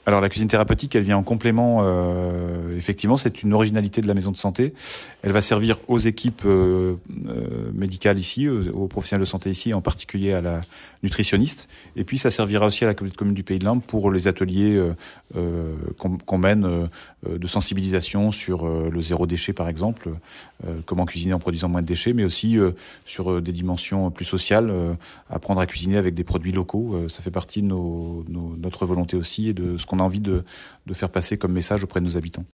Alors la cuisine thérapeutique, elle vient en complément. Effectivement, c'est une originalité de la maison de santé. Elle va servir aux équipes médicales ici, aux professionnels de santé ici, en particulier à la nutritionniste. Et puis ça servira aussi à la commune du Pays de l'Inde pour les ateliers qu'on mène de sensibilisation sur le zéro déchet par exemple, comment cuisiner en produisant moins de déchets, mais aussi sur des dimensions plus sociales, apprendre à cuisiner avec des produits locaux. Ça fait partie de notre volonté aussi et de ce qu'on a envie de faire passer comme message auprès de nos habitants.